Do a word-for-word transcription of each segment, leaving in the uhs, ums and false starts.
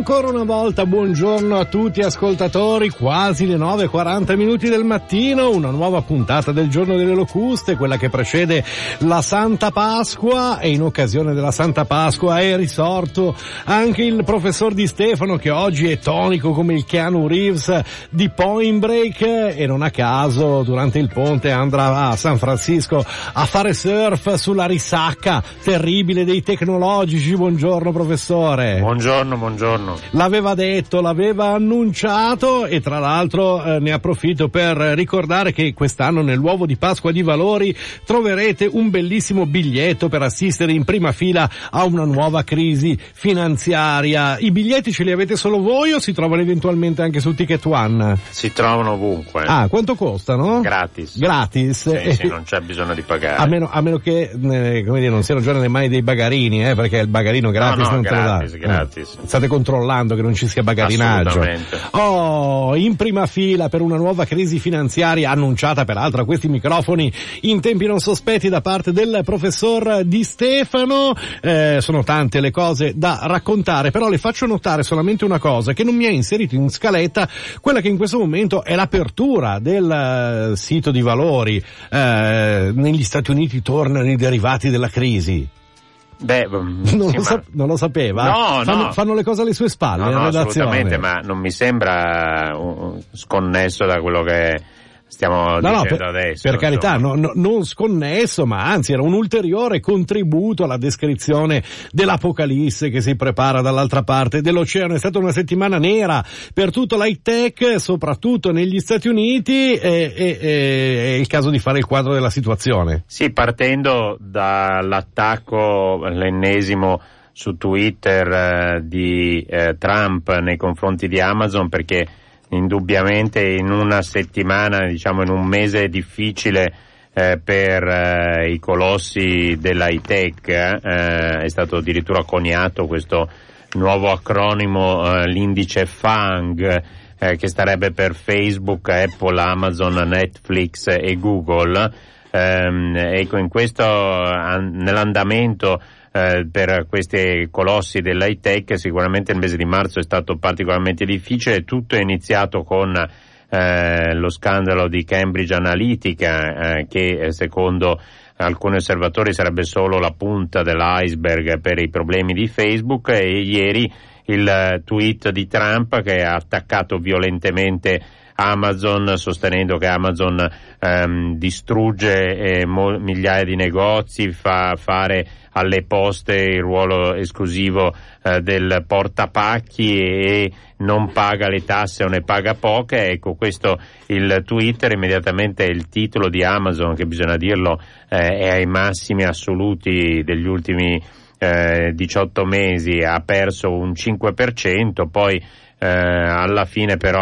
Ancora una volta buongiorno a tutti ascoltatori, quasi le nove e quaranta minuti del mattino, una nuova puntata del Giorno delle Locuste, quella che precede la Santa Pasqua, e in occasione della Santa Pasqua è risorto anche il professor Di Stefano, che oggi è tonico come il Keanu Reeves di Point Break, e non a caso durante il ponte andrà a San Francisco a fare surf sulla risacca terribile dei tecnologici. Buongiorno professore. Buongiorno, buongiorno. L'aveva detto, l'aveva annunciato, e tra l'altro eh, ne approfitto per ricordare che quest'anno nell'uovo di Pasqua di Valori troverete un bellissimo biglietto per assistere in prima fila a una nuova crisi finanziaria. I biglietti ce li avete solo voi o si trovano eventualmente anche su Ticket One? Si trovano ovunque. Ah, quanto costano? Gratis. Gratis? Sì, sì, non c'è bisogno di pagare. A meno, a meno che, eh, come dire, non siano già nelle mani dei bagarini, eh, perché il bagarino gratis no, no, non gratis, te lo dà. gratis. Eh, state controllando che non ci sia bagarinaggio. Assolutamente. Oh, in prima fila per una nuova crisi finanziaria annunciata peraltro a questi microfoni in tempi non sospetti da parte del professor Di Stefano. Eh, sono tante le cose da raccontare, però le faccio notare solamente una cosa, che non mi ha inserito in scaletta quella che in questo momento è l'apertura del uh, sito di Valori. Eh, negli Stati Uniti tornano i derivati della crisi. Beh, non, sì, lo ma... sa- non lo sapeva? No, fanno, no. fanno le cose alle sue spalle, no, in no, redazione. assolutamente, ma non mi sembra uh, sconnesso da quello che stiamo no, dicendo no, per, adesso. Per carità, no, no, non sconnesso, ma anzi era un ulteriore contributo alla descrizione dell'apocalisse che si prepara dall'altra parte dell'oceano. È stata una settimana nera per tutto l'high tech, soprattutto negli Stati Uniti, e, e, e è il caso di fare il quadro della situazione. Sì, partendo dall'attacco, l'ennesimo su Twitter eh, di eh, Trump nei confronti di Amazon, perché indubbiamente in una settimana, diciamo in un mese difficile eh, per eh, i colossi dell'high tech, eh, è stato addirittura coniato questo nuovo acronimo, eh, l'indice FANG, eh, che starebbe per Facebook, Apple, Amazon, Netflix e Google. Ehm, ecco, in questo, an- nell'andamento Eh, per questi colossi dell'high tech sicuramente il mese di marzo è stato particolarmente difficile. Tutto è iniziato con eh, lo scandalo di Cambridge Analytica, eh, che eh, secondo alcuni osservatori sarebbe solo la punta dell'iceberg per i problemi di Facebook, e ieri il tweet di Trump che ha attaccato violentemente Amazon, sostenendo che Amazon ehm, distrugge eh, mo- migliaia di negozi, fa fare alle poste il ruolo esclusivo eh, del portapacchi e non paga le tasse o ne paga poche. Ecco, questo il Twitter, immediatamente il titolo di Amazon, che bisogna dirlo eh, è ai massimi assoluti degli ultimi eh, diciotto mesi, ha perso un cinque per cento, poi eh, alla fine però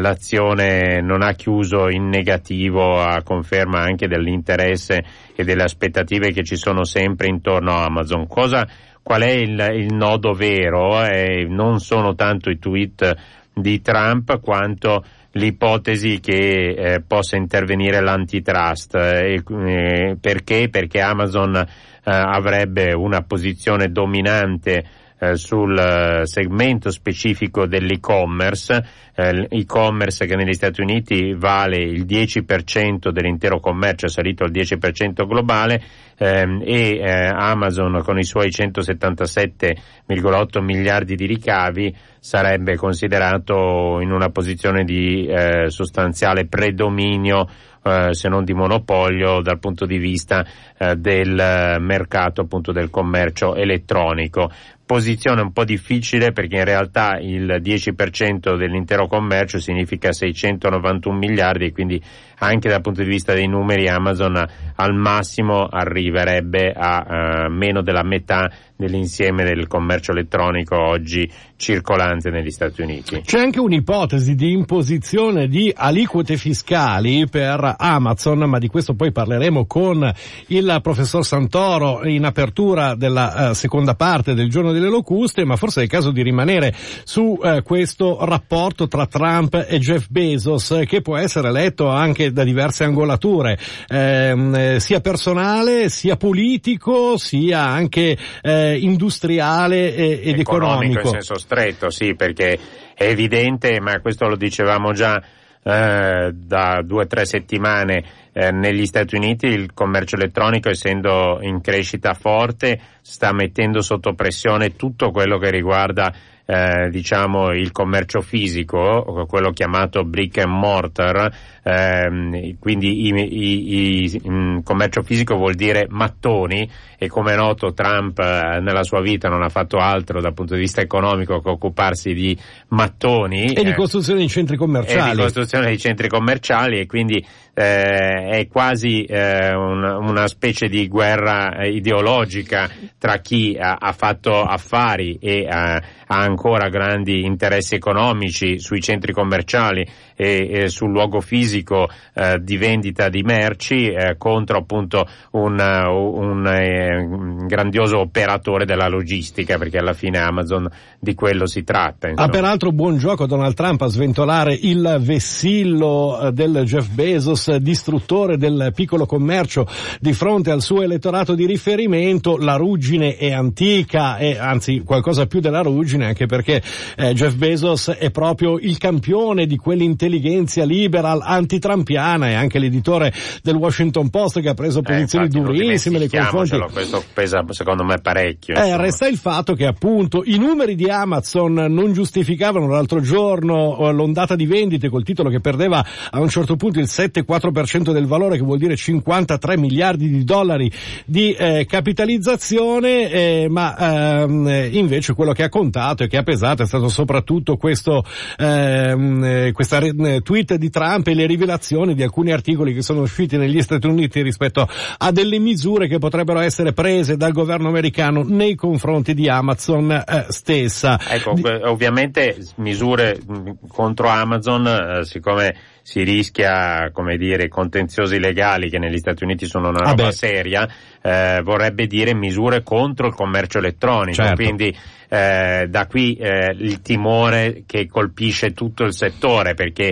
l'azione non ha chiuso in negativo, a conferma anche dell'interesse e delle aspettative che ci sono sempre intorno a Amazon. Cosa, qual è il, il nodo vero? Eh, non sono tanto i tweet di Trump quanto l'ipotesi che eh, possa intervenire l'antitrust. Eh, eh, perché? Perché Amazon eh, avrebbe una posizione dominante Eh, sul uh, segmento specifico dell'e-commerce, eh, l'e-commerce che negli Stati Uniti vale il dieci per cento dell'intero commercio, è salito al dieci per cento globale, ehm, e eh, Amazon con i suoi centosettantasette virgola otto miliardi di ricavi sarebbe considerato in una posizione di eh, sostanziale predominio, eh, se non di monopolio, dal punto di vista eh, del mercato, appunto del commercio elettronico. Posizione un po' difficile, perché in realtà il dieci per cento dell'intero commercio significa seicentonovantuno miliardi, e quindi anche dal punto di vista dei numeri Amazon al massimo arriverebbe a uh, meno della metà dell'insieme del commercio elettronico oggi circolante negli Stati Uniti. C'è anche un'ipotesi di imposizione di aliquote fiscali per Amazon, ma di questo poi parleremo con il professor Santoro in apertura della uh, seconda parte del Giorno delle Locuste, ma forse è il caso di rimanere su uh, questo rapporto tra Trump e Jeff Bezos, che può essere letto anche da diverse angolature, eh, sia personale, sia politico, sia anche eh, eh, industriale e, ed economico. Economico in senso stretto, sì, perché è evidente, ma questo lo dicevamo già eh, da due o tre settimane, eh, negli Stati Uniti il commercio elettronico, essendo in crescita forte, sta mettendo sotto pressione tutto quello che riguarda Eh, diciamo il commercio fisico, quello chiamato brick and mortar, ehm, quindi i, i, i, il commercio fisico vuol dire mattoni, e come è noto Trump eh, nella sua vita non ha fatto altro dal punto di vista economico che occuparsi di mattoni e di costruzione di centri commerciali e di costruzione di centri commerciali, e quindi eh, è quasi eh, una, una specie di guerra ideologica tra chi ha, ha fatto affari e ha, ha ancora grandi interessi economici sui centri commerciali e, e sul luogo fisico eh, di vendita di merci eh, contro appunto un, un, un grandioso operatore della logistica, perché alla fine Amazon di quello si tratta. Insomma. Ah, peraltro buon gioco Donald Trump a sventolare il vessillo del Jeff Bezos, distruttore del piccolo commercio, di fronte al suo elettorato di riferimento. La ruggine è antica, e anzi qualcosa più della ruggine, anche perché eh, Jeff Bezos è proprio il campione di quell'intelligenza liberal antitrampiana, e anche l'editore del Washington Post che ha preso posizioni eh, durissime nei confronti. Questo pesa secondo me parecchio. Eh, resta il fatto che appunto i numeri di Amazon non giustificavano l'altro giorno l'ondata di vendite, col titolo che perdeva a un certo punto il sette virgola quattro per cento del valore, che vuol dire cinquantatré miliardi di dollari di eh, capitalizzazione, eh, ma ehm, invece quello che ha contato e che ha pesato è stato soprattutto questo ehm, questa tweet di Trump e le rivelazioni di alcuni articoli che sono usciti negli Stati Uniti rispetto a delle misure che potrebbero essere prese dal governo americano nei confronti di Amazon eh, stessa. Ecco, di... ovviamente misure contro Amazon, eh, siccome si rischia, come dire, contenziosi legali che negli Stati Uniti sono una roba ah seria, eh, vorrebbe dire misure contro il commercio elettronico, certo. Quindi eh, da qui eh, il timore che colpisce tutto il settore, perché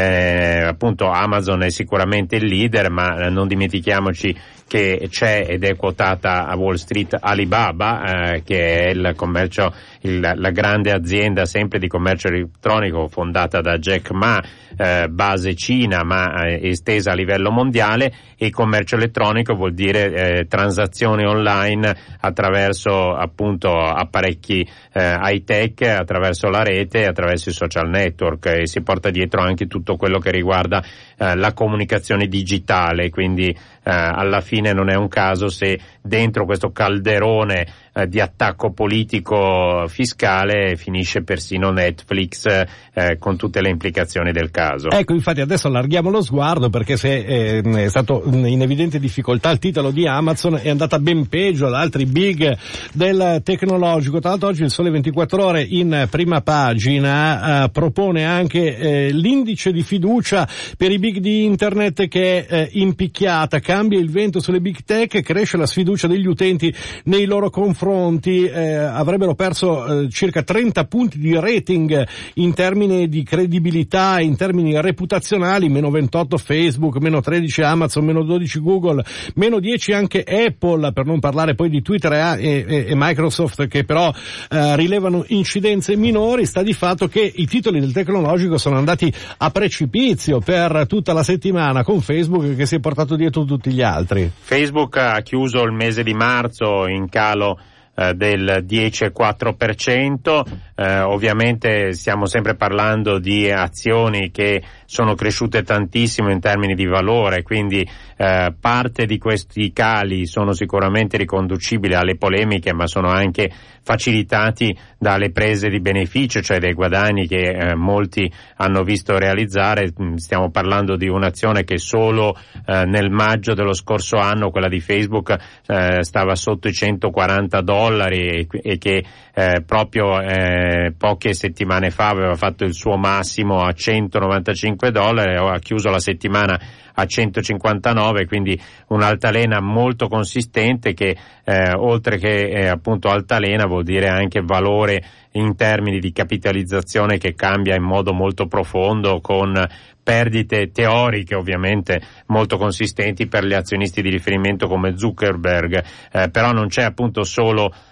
eh, appunto Amazon è sicuramente il leader, ma non dimentichiamoci che c'è ed è quotata a Wall Street Alibaba, eh, che è il commercio, il, la grande azienda sempre di commercio elettronico fondata da Jack Ma, eh, base Cina ma eh, estesa a livello mondiale. E commercio elettronico vuol dire eh, transazioni online attraverso appunto apparecchi eh, high tech, attraverso la rete, attraverso i social network, e si porta dietro anche tutto quello che riguarda eh, la comunicazione digitale, quindi eh, alla fine non è un caso se dentro questo calderone eh, di attacco politico fiscale finisce persino Netflix eh, con tutte le implicazioni del caso. Ecco, infatti adesso allarghiamo lo sguardo, perché se eh, è stato in evidente difficoltà il titolo di Amazon, è andata ben peggio ad altri big del tecnologico. Tra l'altro oggi il Sole ventiquattro Ore in prima pagina eh, propone anche eh, l'indice di fiducia per i big di internet che è eh, impicchiata, cambia il vento sulle big tech, cresce la sfiducia degli utenti nei loro confronti, eh, avrebbero perso eh, circa trenta punti di rating in termini di credibilità, in termini reputazionali, meno ventotto Facebook, meno tredici Amazon, meno dodici Google, meno dieci anche Apple, per non parlare poi di Twitter e, e, e Microsoft, che però eh, rilevano incidenze minori. Sta di fatto che i titoli del tecnologico sono andati a precipizio per tutta la settimana, con Facebook che si è portato dietro tutti gli altri. Facebook ha chiuso il mese di marzo in calo eh, del dieci virgola quattro per cento, eh, ovviamente stiamo sempre parlando di azioni che sono cresciute tantissimo in termini di valore, quindi eh, parte di questi cali sono sicuramente riconducibili alle polemiche, ma sono anche facilitati dalle prese di beneficio, cioè dei guadagni che eh, molti hanno visto realizzare. Stiamo parlando di un'azione che solo eh, nel maggio dello scorso anno, quella di Facebook, eh, stava sotto i centoquaranta dollari, e, e che eh, proprio eh, poche settimane fa aveva fatto il suo massimo a centonovantacinque dollari, o ha chiuso la settimana a centocinquantanove, quindi un'altalena molto consistente che eh, oltre che eh, appunto altalena vuol dire anche valore in termini di capitalizzazione che cambia in modo molto profondo, con perdite teoriche ovviamente molto consistenti per gli azionisti di riferimento come Zuckerberg, eh, però non c'è appunto solo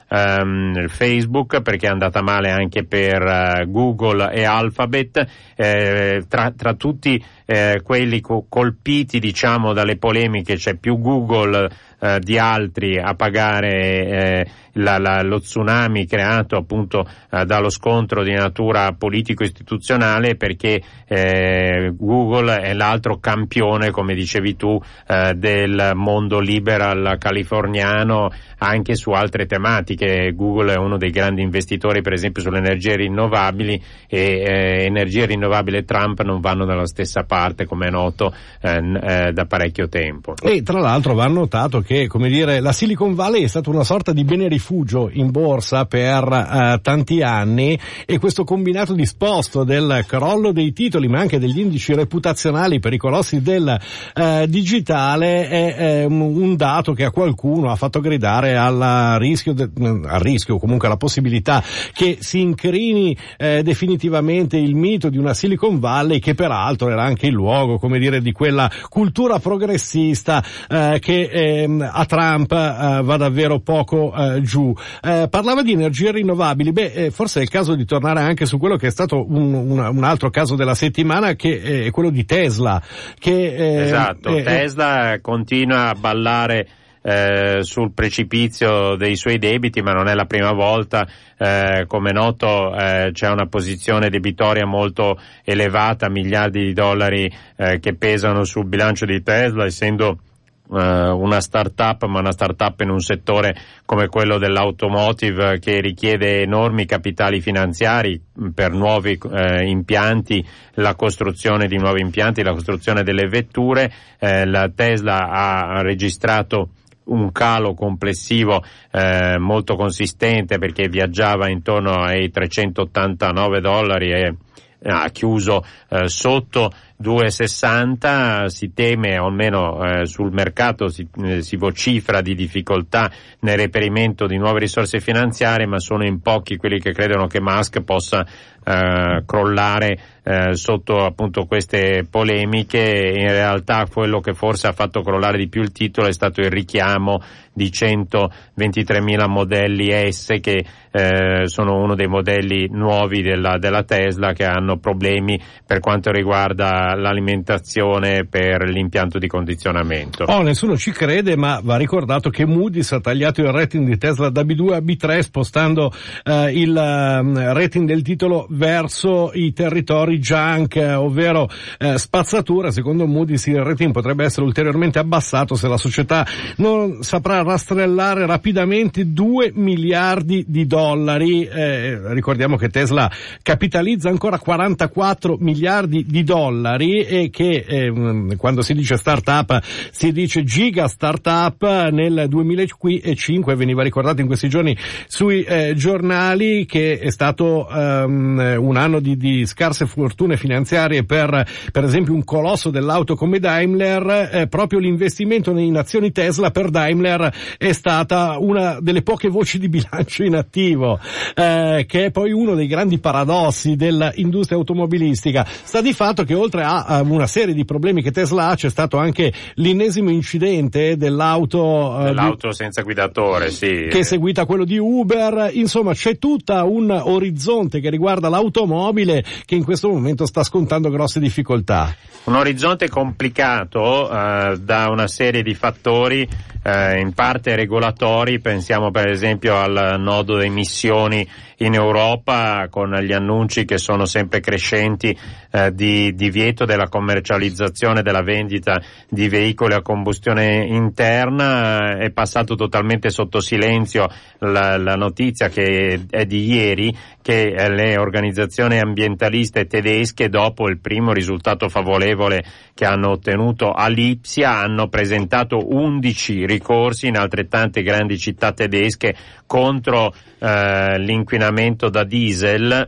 ehm, Facebook, perché è andata male anche per uh, Google e Alphabet. Eh, tra, tra tutti eh, quelli co- colpiti, diciamo, dalle polemiche c'è più Google eh, di altri a pagare eh, la, la, lo tsunami creato appunto eh, dallo scontro di natura politico-istituzionale, perché eh, Google è l'altro campione, come dicevi tu, eh, del mondo liberal californiano anche su altre tematiche. Google è uno dei grandi investitori, per esempio, sulle energie rinnovabili, e eh, energie rinnovabili e Trump non vanno dalla stessa parte, come è noto eh, eh, da parecchio tempo. E tra l'altro va notato che, come dire, la Silicon Valley è stata una sorta di bene rifugio in borsa per eh, tanti anni, e questo combinato disposto del crollo dei titoli ma anche degli indici reputazionali per i colossi del eh, digitale è eh, un dato che a qualcuno ha fatto gridare al rischio, de, al rischio comunque alla possibilità che si incrini eh, definitivamente il mito di una Silicon Valley, che peraltro era anche il luogo, come dire, di quella cultura progressista eh, che eh, a Trump eh, va davvero poco eh, giù. Eh, parlava di energie rinnovabili, beh eh, forse è il caso di tornare anche su quello che è stato un, un, un altro caso della settimana, che è quello di Tesla, che eh, esatto, eh, Tesla continua a ballare Eh, sul precipizio dei suoi debiti, ma non è la prima volta. Eh, come è noto eh, c'è una posizione debitoria molto elevata, miliardi di dollari eh, che pesano sul bilancio di Tesla, essendo Uh, una startup, ma una startup in un settore come quello dell'automotive che richiede enormi capitali finanziari per nuovi uh, impianti, la costruzione di nuovi impianti, la costruzione delle vetture. Uh, la Tesla ha registrato un calo complessivo eh, molto consistente, perché viaggiava intorno ai trecentottantanove dollari e ha chiuso eh, sotto due virgola sessanta. Si teme, o almeno eh, sul mercato si, eh, si vocifera di difficoltà nel reperimento di nuove risorse finanziarie, ma sono in pochi quelli che credono che Musk possa eh, crollare eh, sotto appunto queste polemiche. In realtà quello che forse ha fatto crollare di più il titolo è stato il richiamo di centoventitremila modelli S, che eh, sono uno dei modelli nuovi della, della Tesla, che hanno problemi per quanto riguarda l'alimentazione per l'impianto di condizionamento. Oh, nessuno ci crede, ma va ricordato che Moody's ha tagliato il rating di Tesla da B due a B tre, spostando eh, il uh, rating del titolo verso i territori junk, eh, ovvero eh, spazzatura. Secondo Moody's il rating potrebbe essere ulteriormente abbassato se la società non saprà rastrellare rapidamente due miliardi di dollari. Eh, ricordiamo che Tesla capitalizza ancora quarantaquattro miliardi di dollari, e che eh, quando si dice startup si dice giga startup. Nel duemilacinque veniva ricordato in questi giorni sui eh, giornali che è stato um, un anno di, di scarse fortune finanziarie per per esempio un colosso dell'auto come Daimler. Eh, proprio l'investimento in azioni Tesla per Daimler è stata una delle poche voci di bilancio in attivo, eh, che è poi uno dei grandi paradossi dell'industria automobilistica. Sta di fatto che oltre a una serie di problemi che Tesla ha, c'è stato anche l'ennesimo incidente dell'auto dell'auto di, senza guidatore, sì, che è seguita a quello di Uber. Insomma, c'è tutta un orizzonte che riguarda l'automobile che in questo momento sta scontando grosse difficoltà. Un orizzonte complicato eh, da una serie di fattori, eh, in parte regolatori. Pensiamo per esempio al nodo delle emissioni in Europa, con gli annunci che sono sempre crescenti eh, di divieto della commercializzazione, della vendita di veicoli a combustione interna. È passato totalmente sotto silenzio la, la notizia, che è di ieri, che eh, le organizzazioni ambientaliste tedesche, dopo il primo risultato favorevole che hanno ottenuto a Lipsia, hanno presentato undici ricorsi in altrettante grandi città tedesche contro eh, l'inquinamento da diesel.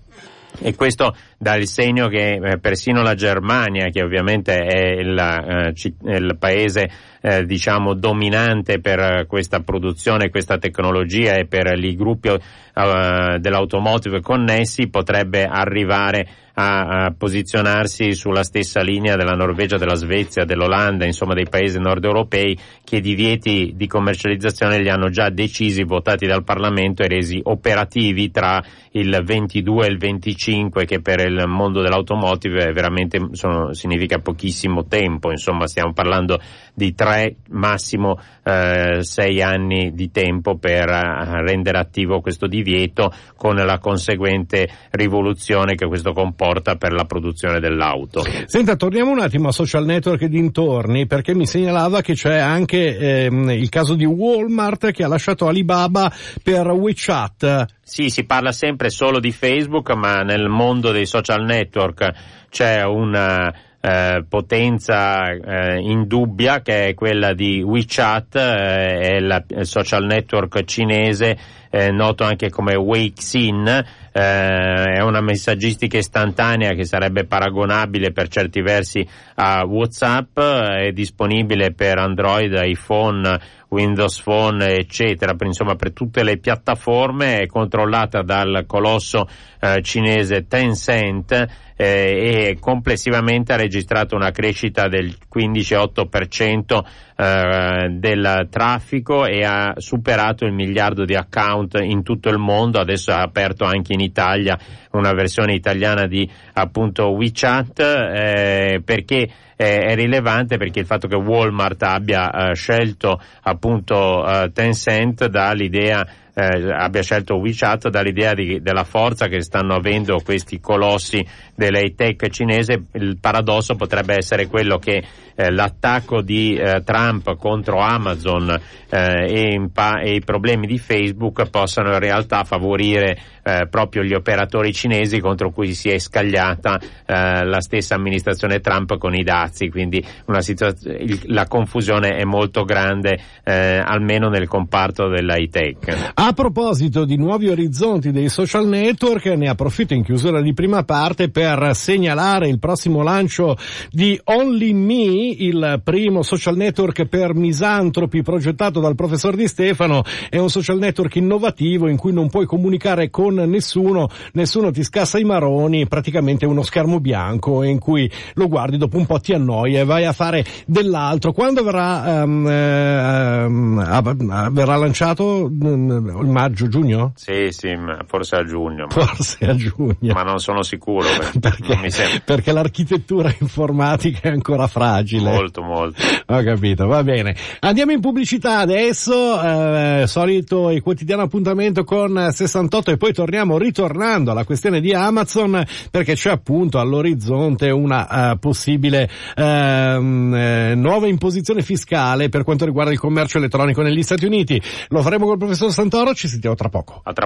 E questo dà il segno che eh, persino la Germania, che ovviamente è il, eh, c- il paese eh, diciamo dominante per questa produzione, questa tecnologia e per i gruppi eh, dell'automotive connessi, potrebbe arrivare a, a posizionarsi sulla stessa linea della Norvegia, della Svezia, dell'Olanda, insomma dei paesi nord europei, che i divieti di commercializzazione li hanno già decisi, votati dal Parlamento e resi operativi tra il ventidue e il venticinque, che per il mondo dell'automotive è veramente sono, significa pochissimo tempo, insomma stiamo parlando di tre, massimo eh, sei anni di tempo per uh, rendere attivo questo divieto, con la conseguente rivoluzione che questo comporta per la produzione dell'auto. Senta, torniamo un attimo a social network e dintorni, perché mi segnalava che c'è anche ehm, il caso di Walmart che ha lasciato Alibaba per WeChat. Sì, si parla sempre solo di Facebook, ma nel mondo dei social network c'è una eh, potenza eh, indubbia, che è quella di WeChat, eh, è la, il social network cinese, eh, noto anche come Weixin. Eh, è una messaggistica istantanea che sarebbe paragonabile per certi versi a WhatsApp, è disponibile per Android, iPhone, Windows Phone, eccetera, per, insomma per tutte le piattaforme, è controllata dal colosso eh, cinese Tencent eh, e complessivamente ha registrato una crescita del quindici virgola otto per cento eh, del traffico e ha superato il miliardo di account in tutto il mondo. Adesso ha aperto anche in Italia una versione italiana di appunto WeChat, eh, perché è rilevante, perché il fatto che Walmart abbia uh, scelto appunto uh, Tencent dà l'idea, eh, abbia scelto WeChat dà l'idea di, della forza che stanno avendo questi colossi dell'high tech cinese. Il paradosso potrebbe essere quello che eh, l'attacco di eh, Trump contro Amazon eh, e, impa- e i problemi di Facebook possano in realtà favorire eh, proprio gli operatori cinesi contro cui si è scagliata eh, la stessa amministrazione Trump con i dazi. Quindi una situazione, la confusione è molto grande, eh, almeno nel comparto dell'high tech. A proposito di nuovi orizzonti dei social network, ne approfitto in chiusura di prima parte per segnalare il prossimo lancio di Only Me, il primo social network per misantropi progettato dal professor Di Stefano. È un social network innovativo in cui non puoi comunicare con nessuno, nessuno ti scassa i maroni, praticamente uno schermo bianco in cui lo guardi, dopo un po' ti annoia e vai a fare dell'altro. Quando verrà um, uh, verrà lanciato? Il maggio, giugno? Sì, sì, forse a giugno. Ma... Forse a giugno. Ma non sono sicuro. Perché, non mi sembra. Perché l'architettura informatica è ancora fragile. Molto, molto. Ho capito, va bene. Andiamo in pubblicità adesso, eh, solito e quotidiano appuntamento con sessantotto, e poi torniamo ritornando alla questione di Amazon, perché c'è appunto all'orizzonte una uh, possibile uh, uh, nuova imposizione fiscale per quanto riguarda il commercio elettronico negli Stati Uniti. Lo faremo col professor Santoro, ci sentiamo tra poco. A tra